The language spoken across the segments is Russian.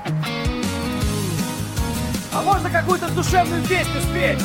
А можно какую-то душевную песню спеть?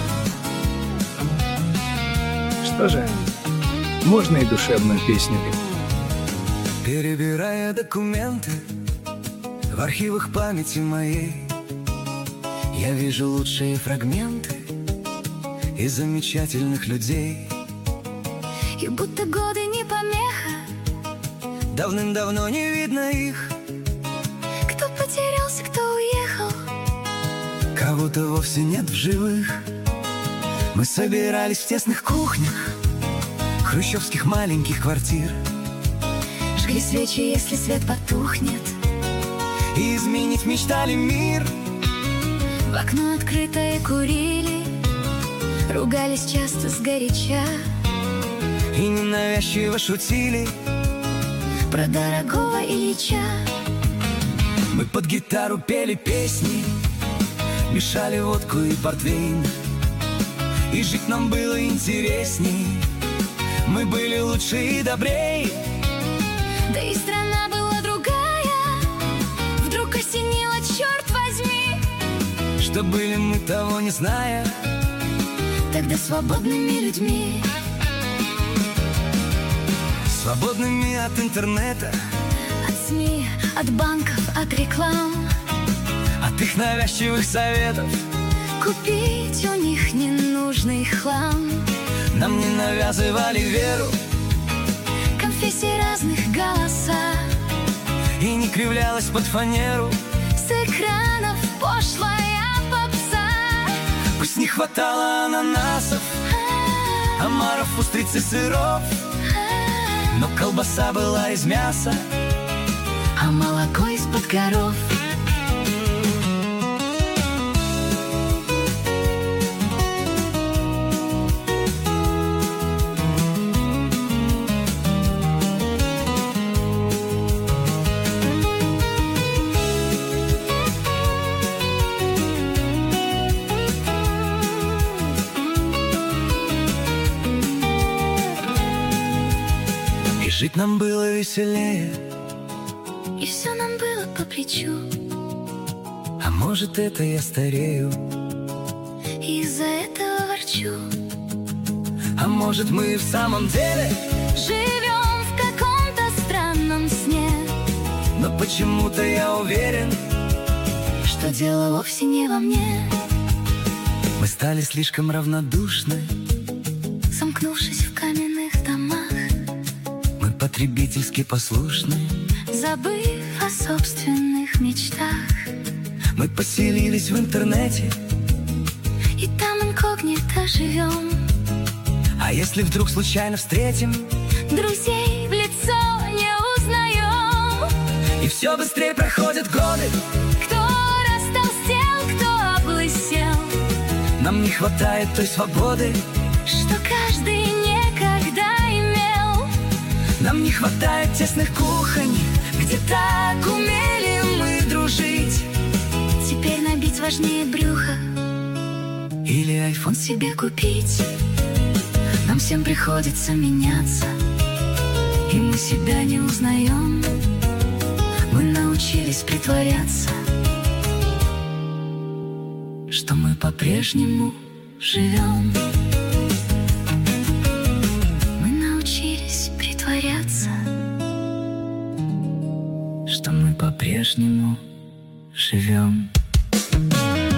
Что же, можно и душевную песню. Перебирая документы в архивах памяти моей, я вижу лучшие фрагменты и замечательных людей. И будто годы не помеха, давным-давно не видно их. кто потерялся, кто уехал. Кого-то вовсе нет в живых. Мы собирались в тесных кухнях хрущевских маленьких квартир, Жгли свечи, если свет потухнет. и изменить мечтали мир. В окно открытое курили, ругались часто сгоряча, И ненавязчиво шутили. про дорогого Ильича. Мы под гитару пели песни, мешали водку и портвейн, и жить нам было интересней. Мы были лучше и добрей. Да и страна была другая, вдруг осенило, черт возьми. Что были мы, того не зная, Тогда свободными людьми, свободными от интернета, от СМИ, от банков, от реклам. от их навязчивых советов. Купить у них ненужный хлам. Нам не навязывали веру Конфессий разных голоса, и не кривлялась под фанеру. с экранов пошлая попса. Пусть не хватало ананасов, омаров, устриц и сыров, но колбаса была из мяса, А молоко из-под коров. и жить нам было веселее. И все нам было по плечу. А может, это я старею, И из-за этого ворчу. а может, мы в самом деле. Живем в каком-то странном сне, Но почему-то я уверен, что дело вовсе не во мне. мы стали слишком равнодушны. Сомкнувшись в каменных домах, Мы потребительски послушны. забыв о собственных мечтах. Мы поселились в интернете. И там инкогнито живем. А если вдруг случайно встретим, Друзей в лицо не узнаем. и все быстрее проходят годы, Кто растолстел, кто облысел, нам не хватает той свободы. что каждый никогда имел. Нам не хватает тесных кухонь, где так умели мы дружить. Теперь набить важнее брюха, Или айфон себе купить. Нам всем приходится меняться, и мы себя не узнаем. мы научились притворяться, Что мы по-прежнему живем. Мы научились притворяться, что мы по-прежнему живем.